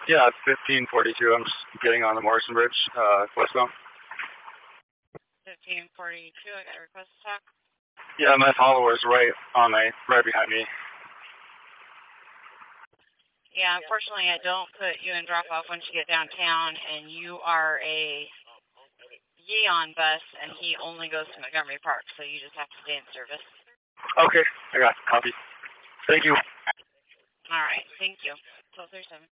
Yeah, it's 1542. I'm just getting on the Morrison Bridge, westbound. 1542, I got a request to talk. Yeah, my follower's right behind me. Yeah, unfortunately, I don't put you in drop off once you get downtown, and you are a Yeon bus, and he only goes to Montgomery Park, so you just have to stay in service. Okay, I got it. Copy. Thank you. All right, thank you. 1237.